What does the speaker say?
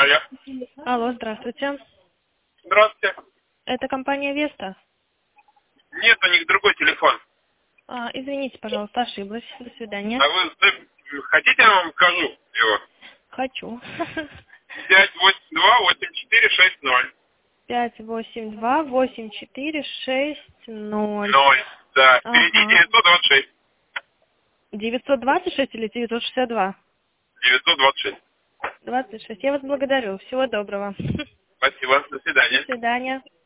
Алло. Алло, здравствуйте. Здравствуйте. Это компания Веста. Нет, у них другой телефон. Извините, пожалуйста, ошиблась. До свидания. А вы хотите, я вам скажу его? Хочу. 582-8460. 582-8460. 0. Да. Впереди Ага. 926. 926 или 962? 926. 26. Я вас благодарю. Всего доброго. Спасибо. До До свидания. свидания.